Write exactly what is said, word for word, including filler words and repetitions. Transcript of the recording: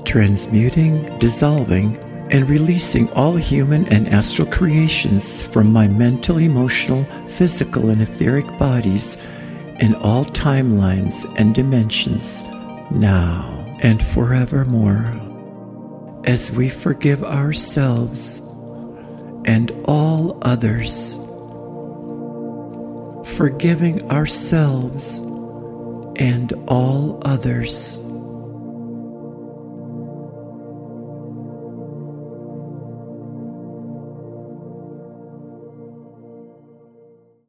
transmuting, dissolving, and releasing all human and astral creations from my mental, emotional, physical, and etheric bodies in all timelines and dimensions, now and forevermore, as we forgive ourselves and all others. Forgiving ourselves and all others.